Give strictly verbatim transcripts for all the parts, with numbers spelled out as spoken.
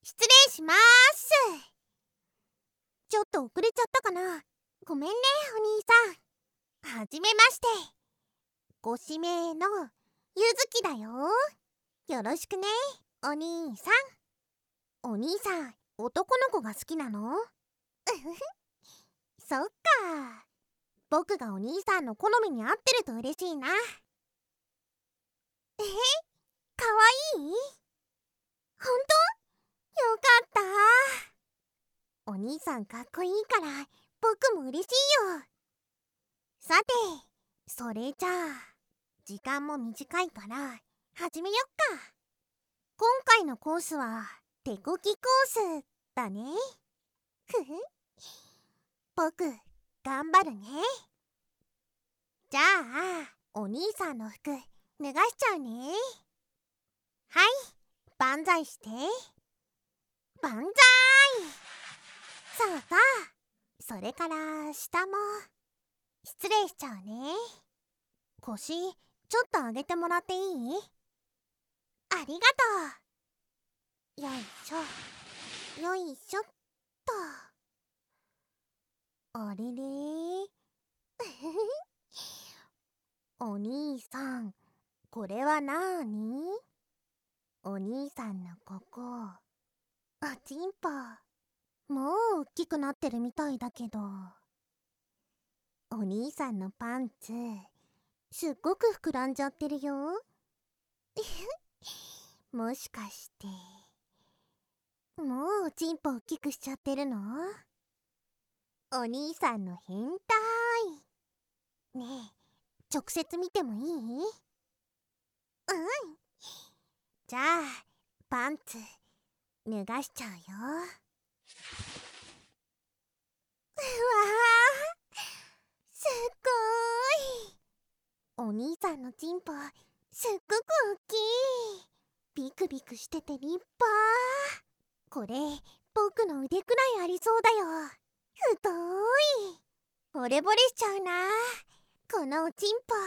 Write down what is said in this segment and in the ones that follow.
失礼しまーす。ちょっと遅れちゃったかな。ごめんね、お兄さん。はじめまして。ご指名のゆずきだよ。よろしくね、お兄さん。お兄さん、男の子が好きなの？うふふ。そっか。僕がお兄さんの好みに合ってると嬉しいな。え、かわいい？ほんと？よかった。お兄さんかっこいいから僕も嬉しいよ。さて、それじゃあ時間も短いから始めよっか。今回のコースは手こきコースだね。ふふ。僕頑張るね。じゃあお兄さんの服脱がしちゃうね。はい、万歳して。万歳。さあさあ、それから下も失礼しちゃうね。腰ちょっと上げてもらっていい？ありがとう。よいしょよいしょっと。あれれお兄さん、これはなーに？お兄さんのここ、おちんぽもう大きくなってるみたいだけど。お兄さんのパンツすっごく膨らんじゃってるよ。もしかしてもうおちんぽ大きくしちゃってるの？お兄さんの変態。ねえ、直接見てもいい？うん。じゃあパンツ脱がしちゃうよ。うわー、すっごーい。お兄さんのチンポすっごく大きい。ビクビクしてて立派。これ僕の腕くらいありそうだよ。太い。惚れ惚れしちゃうな、このおちんぽ。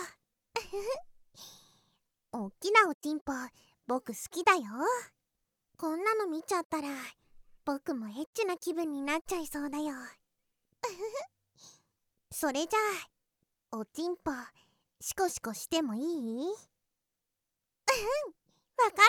おっきなおちんぽ僕好きだよ。こんなの見ちゃったら僕もエッチな気分になっちゃいそうだよ。それじゃあおちんぽシコシコしてもいい？うん、わかった。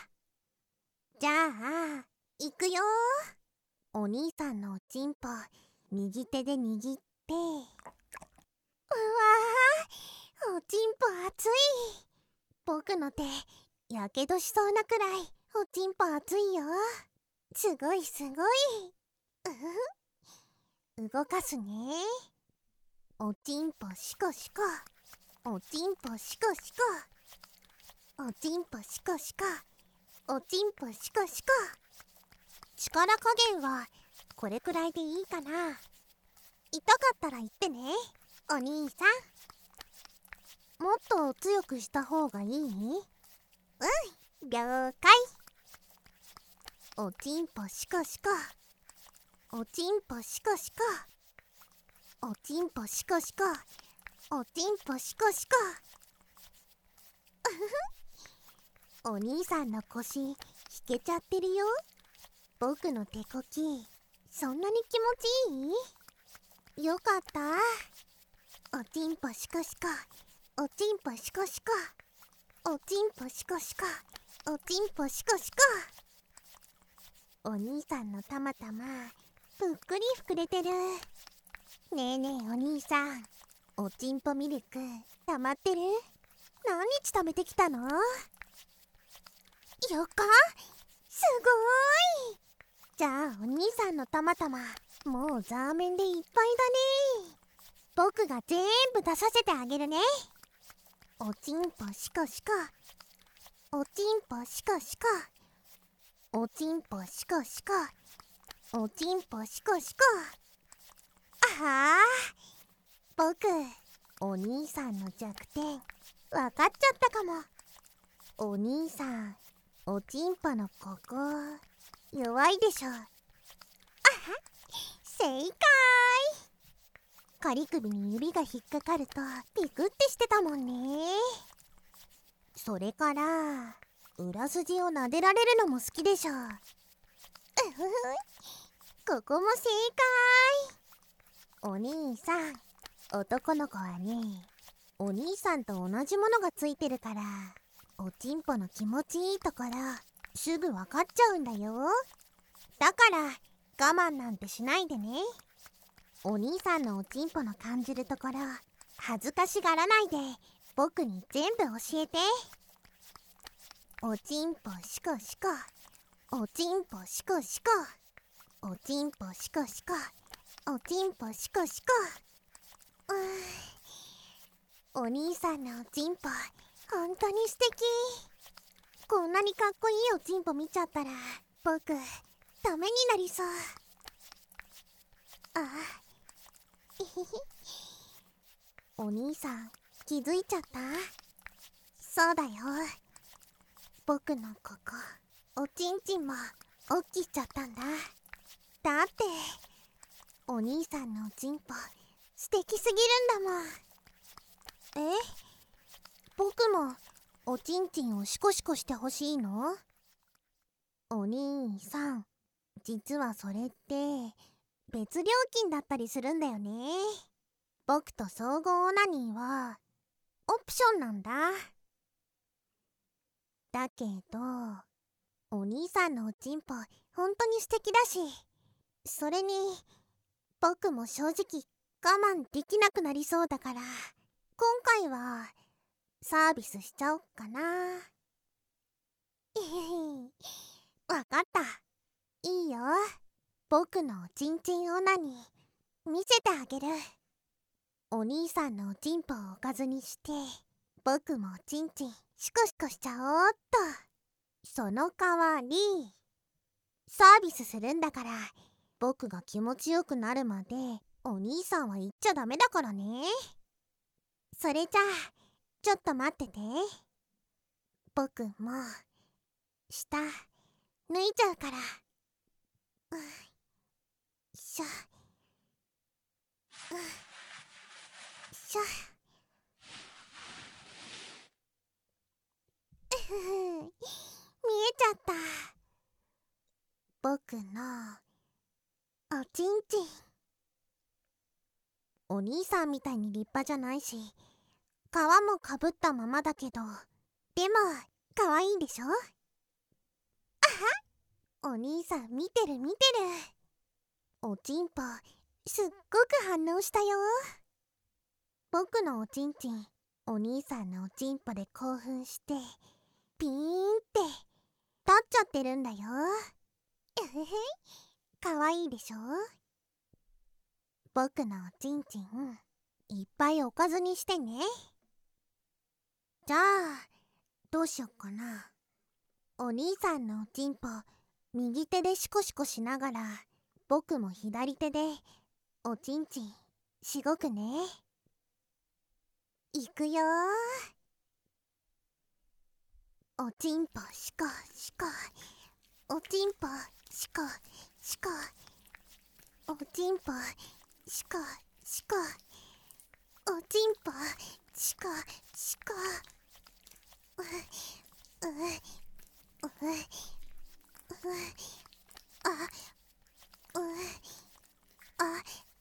じゃあいくよ。お兄さんのおちんぽ右手で握って。うわー、おちんぽ熱い。僕の手やけどしそうなくらいおちんぽ熱いよ。すごいすごい。う動かすね。おちんぽシコシコ、おちんぽシコシコ、おちんぽシコシコ、おちんぽシコシコ。力加減はこれくらいでいいかな。痛かったら言ってね、お兄さん。もっと強くした方がいい？うん、了解。おちんぽシコシコ、おちんぽシコシコ、おちんぽシコシコ、おちんぽシコシコ。お兄さんの腰引けちゃってるよ。僕の手こきそんなに気持ちいい？よかった。おちんぽシコシコ、おちんぽシコシコ、おちんぽシコシコ、おちんぽシコシコ。お兄さんのたまたまぷっくり膨れてる。ねえねえお兄さん、おちんぽミルク溜まってる？何日食べてきたの？よっか？すごーい。じゃあお兄さんのたまたまもうザーメンでいっぱいだね。僕が全部出させてあげるね。おちんぽシコシコ、おちんぽシコシコ、おちんぽシコシコ、おちんぽシコシコ。あはー、僕お兄さんの弱点わかっちゃったかも。お兄さんおちんぽのここ弱いでしょ。あは、正解。仮首に指が引っかかるとピクってしてたもんね。それから裏筋を撫でられるのも好きでしょ。 ここも正解。お兄さん、男の子はね、お兄さんと同じものがついてるから、おちんぽの気持ちいいところすぐ分かっちゃうんだよ。だから我慢なんてしないでね。お兄さんのおちんぽの感じるところ恥ずかしがらないで僕に全部教えて。おちんぽしこしこ、おちんぽしこしこ、おちんぽしこしこ、おちんぽしこしこ。うーん、お兄さんのおちんぽほんとに素敵。こんなにかっこいいおちんぽ見ちゃったら僕ダメになりそう。あえへへ。お兄さん気づいちゃった？そうだよ、僕のここおちんちんも大きしちゃったんだ。だってお兄さんのおちんぽ素敵すぎるんだもん。え、僕もおちんちんをシコシコしてほしいの？お兄さん、実はそれって別料金だったりするんだよね。僕と総合オナニーはオプションなんだ。だけどお兄さんのおちんぽほんとに素敵だし、それに僕も正直我慢できなくなりそうだから、今回はサービスしちゃおっかな。わかった、いいよ。僕のおちんちんオナニー見せてあげる。お兄さんのおちんぽをおかずにして僕もおちんちんシコシコしちゃおうっと。その代わりサービスするんだから、僕が気持ちよくなるまでお兄さんは言っちゃダメだからね。それじゃあちょっと待ってて。僕も下脱いちゃうから。うん、しょ、うん、しょ。見えちゃった、僕のおちんちん。お兄さんみたいに立派じゃないし皮もかぶったままだけど、でも可愛いでしょ。あは、お兄さん見てる見てる。おちんぽすっごく反応したよ。僕のおちんちんお兄さんのおちんぽで興奮してピーンって立っちゃってるんだよ。うふふ、かわいいでしょ。僕のおちんちんいっぱいおかずにしてね。じゃあどうしよっかな。お兄さんのおちんぽ右手でシコシコしながら僕も左手でおちんちんしごくね。いくよ。おちんぽしこしこ、おちんぽしこしこ、おちんぽしこしこ、おちんぽしこしこ。ううううあうあ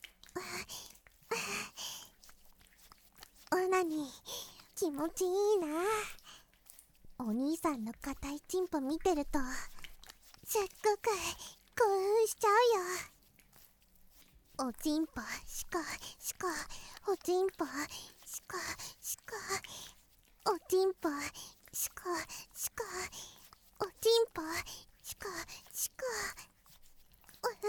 オナニー気持ちいいな。お兄さんの硬いチンポ見てるとすっごく興奮しちゃうよ。おちんぽしこしこ、おちんぽしこしこ、おちんぽしこしこ、おちんぽしこしこ。うは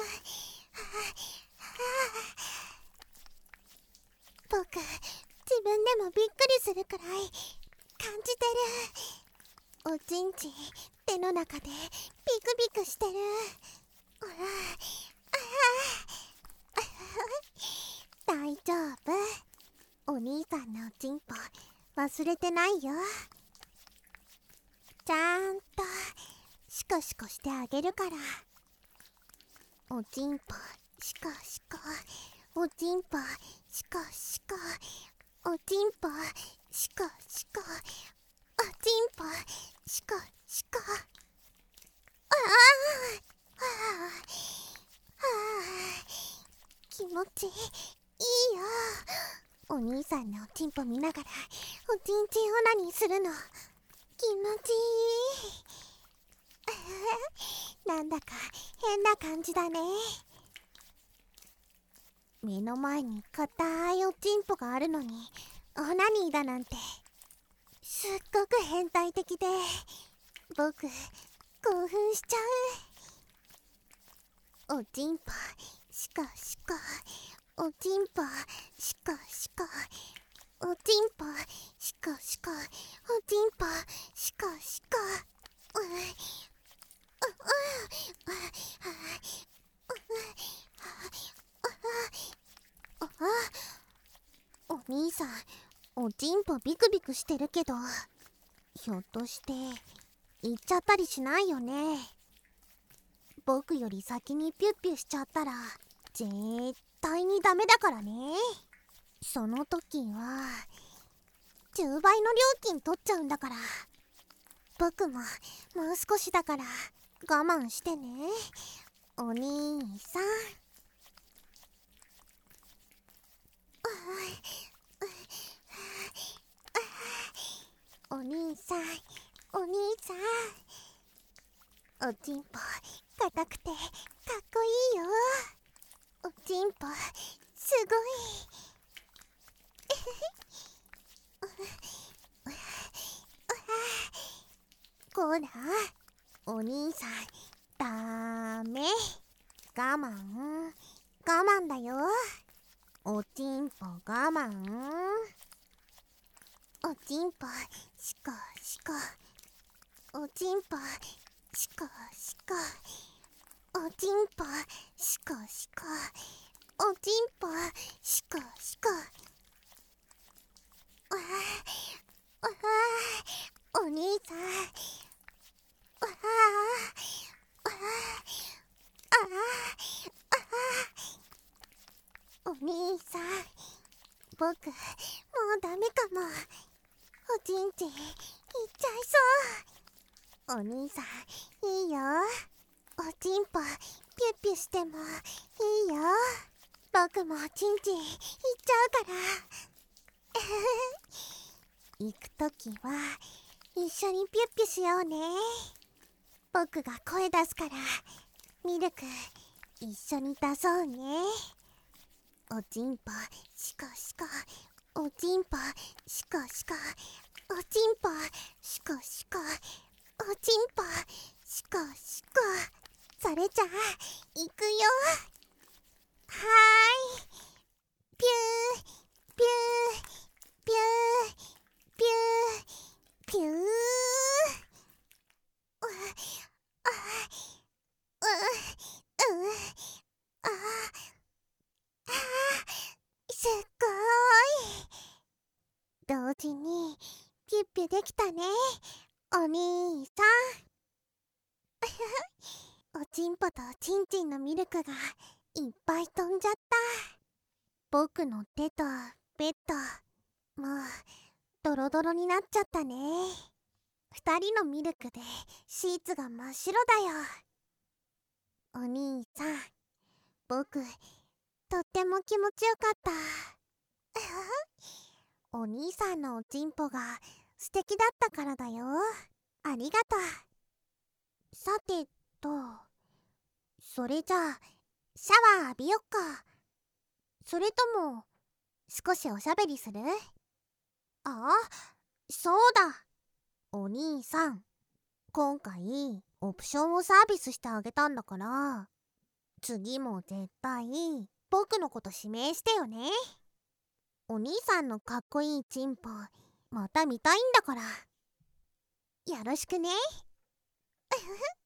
僕自分でもびっくりするくらい感じてる。おちんちん手の中でピクピクしてる。ほら、大丈夫、お兄さんのおちんぽ忘れてないよ。ちゃんとシコシコしてあげるから。おちんぽシコシコ、おちんぽシコシコ、おちんぽシコシコ、おちんぽシコシコ。ああ、あ持ちいいよ。お兄さんのおちんぽ見ながらおちんちんオナニーするの気持ちいいなんだか変な感じだね。目の前に硬いおちんぽがあるのにオナニーだなんてすっごく変態的で僕興奮しちゃう。おちんぽシコシコ、おちんぽシコシコ、おちんぽシコシコ、おちんぽシコシコ。うううお兄さん、おちんぽビクビクしてるけど、ひょっとして行っちゃったりしないよね。僕より先にピュッピュしちゃったら絶対にダメだからね。その時はじゅうばいの料金取っちゃうんだから。僕ももう少しだから我慢してね、お兄さん。お兄さん、お兄さん、おちんぽ硬くてかっこいいよ。おちんぽすごいこら、お兄さんダメ、我慢我慢だよ。おちんぽ我慢。おちんぽシコシコ、おちんぽシコシコ、おちんぽシコシコ、おちんぽシコシコ。わあわあ、お兄さん、わあわあああ、お兄さん、僕もうダメかも。おちんちんいっちゃいそう。お兄さんいいよ、おちんぽピュッピュしてもいいよ。僕もおちんちんいっちゃうから行くときは一緒にピュッピュしようね。僕が声出すからミルク一緒に出そうね。おちんぽシコシコ、おちんぽシコシコ、おちんぽシコシコ、おちんぽシコシコ。それじゃあいくよ。はーい、ピューピューピューピューピュー。うあううああ、すっごーい。同時にピュッピュできたね、お兄さんおちんぽとちんちんのミルクがいっぱい飛んじゃった。僕の手とベッドもうドロドロになっちゃったね。二人のミルクでシーツが真っ白だよ。お兄さん、僕とっても気持ちよかったお兄さんのおちんぽが素敵だったからだよ。ありがとう。さてと、それじゃあシャワー浴びよっか。それとも少しおしゃべりする？ああ、そうだ。お兄さん、今回オプションをサービスしてあげたんだから、次も絶対僕のこと指名してよね。お兄さんのかっこいいチンポまた見たいんだから。よろしくね